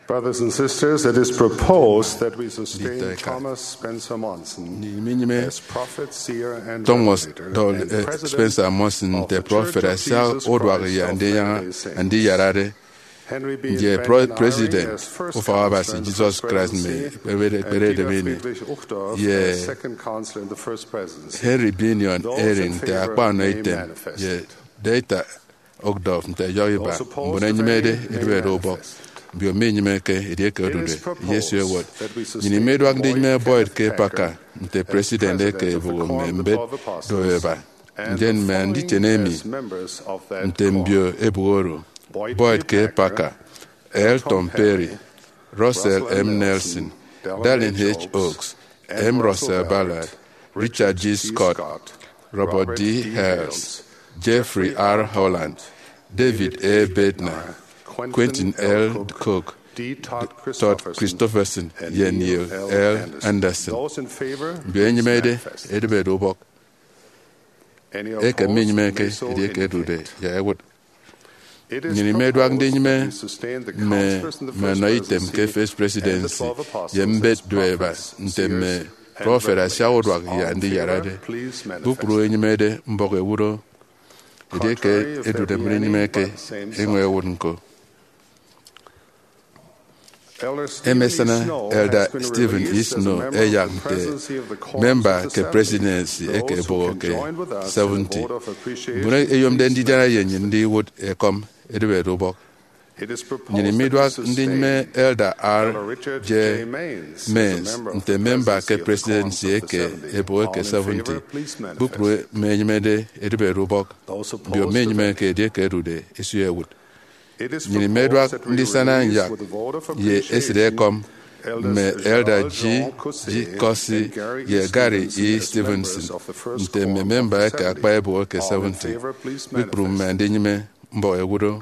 Brothers and sisters, it is proposed that we sustain Thomas Spencer Monson as prophet, seer, and Thomas revelator, and president Spencer Monson of the the prophet Church of asia Jesus odwa Christ ya of andi Latter-day Saints. andi yarare Henry B. je Benjamin president Eyring as first of our counselor in the Jesus first Christ me presidency, bere and Dieter mini Friedrich Uchtdorf Yeah. as second counselor in the first presidency. Henry Binion Those in Eyring te favor akpa no may item manifest. ye data ogdof te yoyiba Those opposed, mbona if nyimede any, may edwe robo manifest. bio menyimeke edeke It is odude proposed yesu ewot that we sustain nyini medwak ndi nyime Boyd Boyd Kenneth ke paka Packer nte as president president ke of the bugo Quorum of the membe 12 Apostles, doeba and njen the me ndi following chenemi as members of that nte quorum: mbio ebugoro Boyd ke paka Elton Perry, Russell M. Nelson, Dallin H. Oaks, M. Russell Ballard, Richard G. Scott, Robert D. Hales, Jeffrey R. Holland, David A. Bednar, Quentin L. Cook, D. Todd Todd Christopherson, and Neil L. Anderson. Those in favor, Bien mede manifest. edbe dobok Any eke opposed minyimeke may so edike dude indicate. ya ewot It is nyini medwak ndi proposed nyime that we sustain the me counselors in the me first no item presidency ke first and the presidency 12 apostles yembe as dueba prophets, nte me seers, and prophet asia revelators. odwak All ya in ndi favor, yarade please manifest. bupro enyimede mbok ewuro edike Contrary, if there edude be mri any, nyimeke by the same enwe sign. ewunko Elder Stephen E. emesana Snow elder has been Stephen E. released as a Snow member of eyak the ke presidency of the Quorums member of the ke 70. presidency Those eke who bogo can ke join with us in a 70 vote of appreciation, bune eyom den please di jara manifest. yen ndi wood ekom edbe dobok It is proposed nyini that we midwak sustain ndi nyime elder R. Elder Richard J. J. Maines as a Maines member of nte the member ke presidency presidency of the eke Quorums of the ebo 70. eke All in 70 favor, please manifest. bupro menyimede edbe dobok Those bio opposed, menyime if ke edike edude esu ewud it is nyini proposed medwak that we ndi sana release yak with a vote of ye eside appreciation kom Elders me elder G. Jean Cossé G. Cossey and Gary E. ye Gary E. Stevenson as Stevenson members of the first nte me quorum of member the eke 70. akpa ebo eke All in 70 favor, please bupro me manifest. ndi nyime mbo ewudo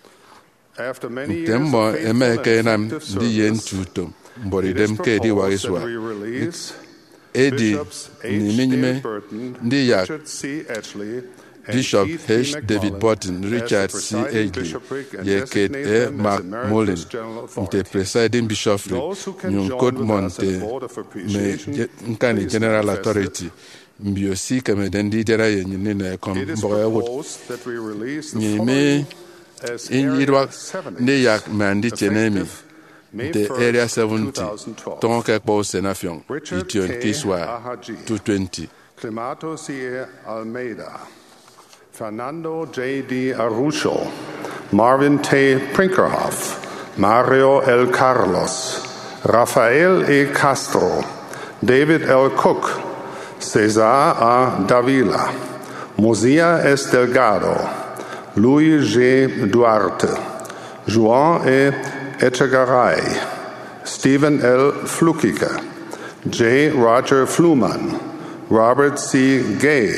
After many nte years mbo of faithful eme and eke nam effective ndi yen service, tuto mbori it is dem ke di proposed that wagiswa we release edi Bishops H. ni David nyime Burton, ndi yak Richard C. Ashley, and Bishop Keith H. D. David McMullen Burton, as Richard the C. presiding Agley, bishopric and ye Kate designate A. them as Mark emeritus Mullen, general the authority. presiding bishopric, Those who can Nyun join Code with us in a Monte, vote of me appreciation, nkani please general manifest it. authority, mbio si kame dendi jera ye nyini na ekom It is mboga ya wood. proposed that we release the Nyini following me as in Area yidwak 70, ndi yak mandi chenemi, effective May the 1st, area 70, 2012. ton kekpo senafion, Richard ition K. kiswa Ahaji, 220. Clemato C. Almeida, Fernando J. D. Arrucho, Marvin T. Prinkerhoff, Mario L. Carlos, Rafael E. Castro, David L. Cook, Cesar A. Davila, Mozia S. Delgado, Luis G. Duarte, Juan E. Echegaray, Stephen L. Flukiger, J. Roger Fluman, Robert C. Gay,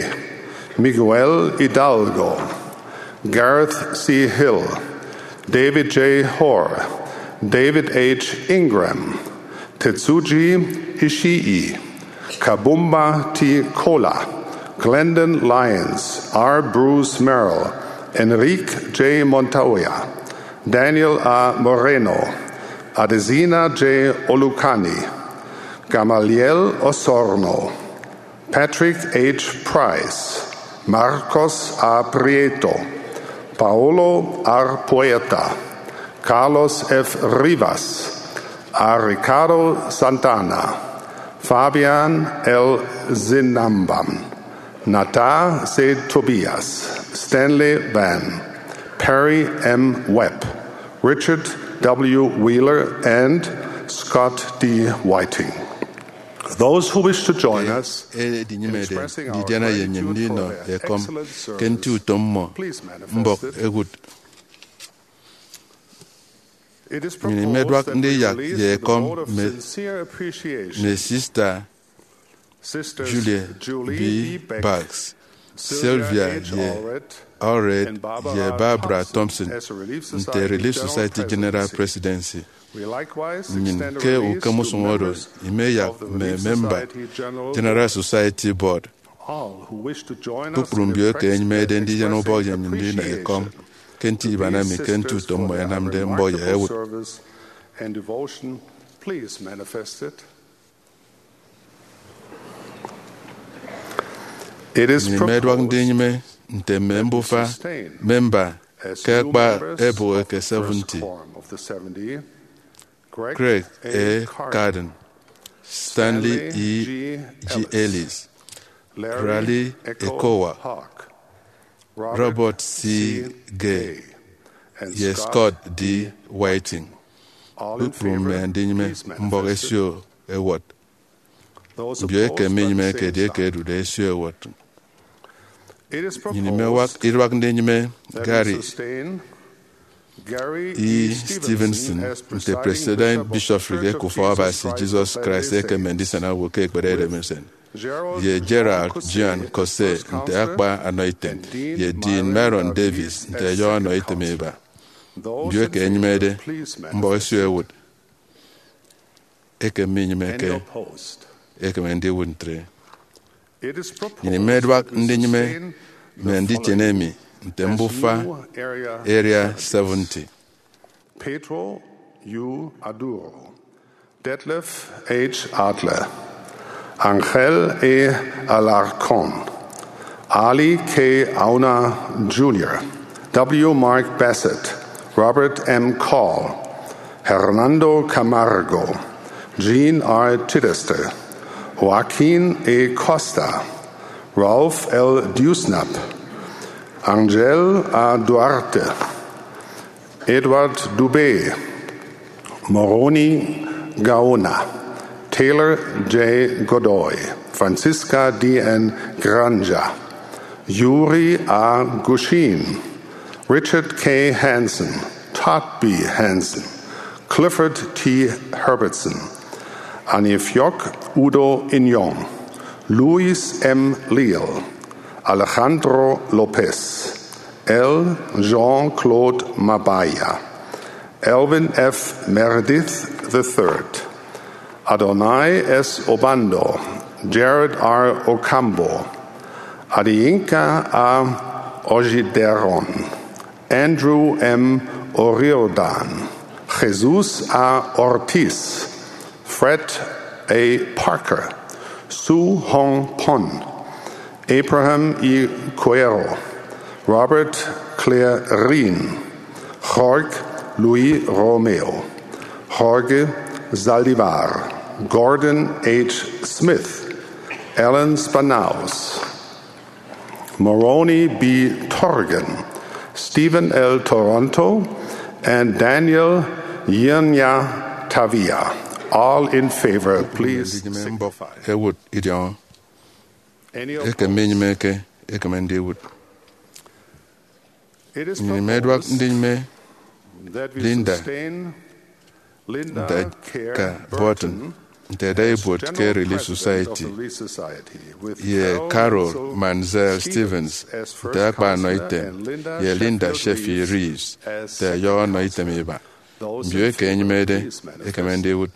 Miguel Hidalgo, Gareth C. Hill, David J. Hoare, David H. Ingram, Tetsuji Ishii, Kabumba T. Kola, Glendon Lyons, R. Bruce Merrill, Enrique J. Montoya, Daniel A. Moreno, Adesina J. Olucani, Gamaliel Osorno, Patrick H. Price, Marcos A. Prieto, Paolo R. Puerta, Carlos F. Rivas, A. Ricardo Santana, Fabian L. Zinambam, Nata C. Tobias, Stanley Van, Perry M. Webb, Richard W. Wheeler, and Scott D. Whiting. Those who wish to join us di in nyime de expressing di our jana ye gratitude nyindi for no their ekom excellent service, kentu tommo please manifest mbok it. egut It is nyini proposed medwak that ndi we yak release ye with a kom vote of me sincere appreciation me sister Sisters Julie E. B. Beck, Bucks, Sylvia Sylvia H. ye Allred, Allred and ye Barbara Thompson as a Relief the Relief Society General Presidency. We likewise Nyin extend a ke release to ukamusongoro members ime yak of the me Relief member Society General General Society Board. all who wish to join us in Puprumbio ke nyime de ndi jano bo expressing ye nyindi na ekom appreciation kenti to ibana these mi kentu sisters for tommo their enam de mbo ye remarkable ewut. service and devotion, please manifest it. It is proposed member as Kirkba members Ebo of the Eke first 70, quorum of the 70, Craig A. Carden, Stanley E. G. Ellis, Raleigh Ekowa, Hawk, Robert C. Gay, and Scott D. Whiting, All in favor, please manifest it. Mbogesio Ewot, Those Bieke opposed, Minime by the same Kedeke sign. Dudesio Ewot. It is Inimewak proposed Irwak Denime that we Gary sustain Gary E. Stevenson Stevenson, as the President Bishop Rige Kufawabasi of Jesus Christ Eke Mendisana Woke Ekbere Remersen. Ye Gerald Jean Kose, nte Akpa Anointing, ye Dean Maron Davis, nte Yo Anointing Meba. Biwe ke enyimede, Mbogesio Ewot. Eke Minyimeke, Eke Mendi Wuntre. Inimedwak Ndinyime, Mendi Chenemi, nte Mbufa, Area 70. Pedro U. Aduro, Detlef H. Adler, Angel E. Alarcon, Ali K. Auna Jr., W. Mark Bassett, Robert M. Call, Hernando Camargo, Jean R. Chittister, Joaquin A. Costa, Ralph L. Dusnap, Angel A. Duarte, Edward Dubé, Moroni Gaona, Taylor J. Godoy, Francisca D.N. Granja, Yuri A. Gushin, Richard K. Hansen, Todd B. Hansen, Clifford T. Herbertson, Anifjok Udo Inyong, Luis M. Leal, Alejandro Lopez, L. Jean-Claude Mabaya, Elvin F. Meredith III, Adonai S. Obando, Jared R. Ocambo, Adiyinka A. Ojideron, Andrew M. Oriodan, Jesus A. Ortiz, Fred A. Parker, Su Hong Pon, Abraham E. Cuero, Robert Claire Rien, Jorge Luis Romeo, Jorge Zaldivar, Gordon H. Smith, Alan Spanaus, Moroni B. Torgan, Stephen L. Toronto, and Daniel Yenya Tavia. All in favor, please signify. Ewood Idion, Any Eke opposed? Minyimeke, Eke Mendiwood. It is Inimedwak proposed Ndinime, that we Linda sustain Linda Care Deka Burton Burton, nte Daybot General Care Relief President of Society. the Relief Society, with Ye Carol Manzel Stevens Stevens, as first nte Akpa counselor Anointing, and Linda Ye Linda Sheffield Sheffield Reeves, as nte second Yo counselor. Anointing Meba. Those Biwe in ke favor, enyimede, please manifest. Eke Mendiwood,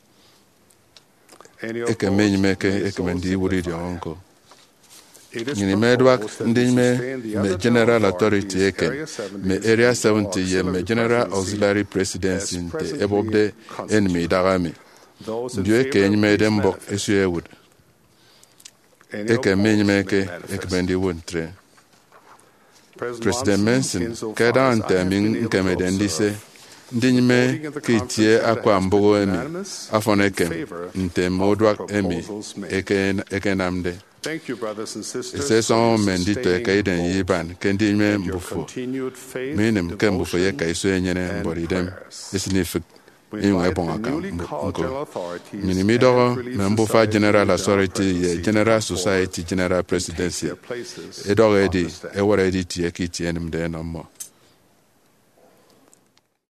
Any Eke opposed, Minyimeke, may Eke so Mendiwood signify. Idionko. It is Inimedwak proposed that we Ndinime, sustain the me other General general Authority authorities, Eken, Area 70 me Area and 70 ye me Auxiliary General Presidency Auxiliary Presidency as nte presently Ebobde constituted. Enemy Dagami. Those in Biwe ke favor, enyimede please Mbok manifest. Esu Ewood. Any Eke opposed, Minyimeke, may manifest. Eke Mendiwood tre. President President Manson, insofar kada as I ante have been min able to nkemede ndise, observe, ndị nyime kitie akwa mbogo emi, afọ nekem, nte modwak emi, eke namde. Thank you, brothers and sisters, Ese son for your mendito sustained eka iden vote yiban, kendi nyime and your mbufo. continued faith, Minim ke mbufo ye devotion, ka iso enyene and mboridem, prayers. esinifik. We Inwe invite bon the aka newly called general nko. authorities Minimidogo, and Relief membufa Society General General Authority ye Presidency General to come Society forward General and take Presidency. their places Edoge on di, the stand. ewere di tie ki tie nimde no mo.